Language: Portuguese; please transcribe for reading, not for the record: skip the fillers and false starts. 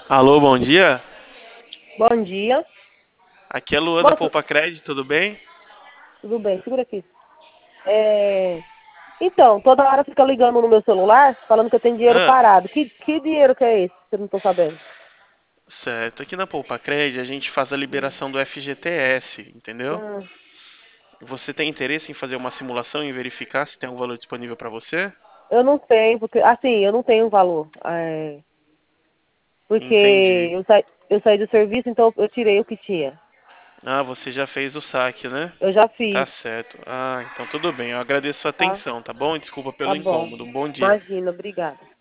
Alô, bom dia. Bom dia. Aqui é Luan da Moço, Poupa Crédito, tudo bem? tudo bem? Segura aqui. É, Então, toda hora fica ligando no meu celular falando que eu tenho dinheiro Ah, parado. Que dinheiro que é esse? Que eu não tô sabendo. certo. Aqui na Poupa Crédito a gente faz a Hum, liberação do FGTS, entendeu? hum. Você tem interesse em fazer uma simulação e verificar se tem um valor disponível para você? Eu não tenho, porque, assim, eu não tenho valor. Porque Entendi. eu saí do serviço, então eu tirei o que tinha. Ah, você já fez o saque, né? Eu já Tá fiz, certo. Ah, então tudo bem. Eu agradeço a tá? atenção, tá bom? Desculpa Tá pelo bom. incômodo. Um bom dia. Imagina, obrigada.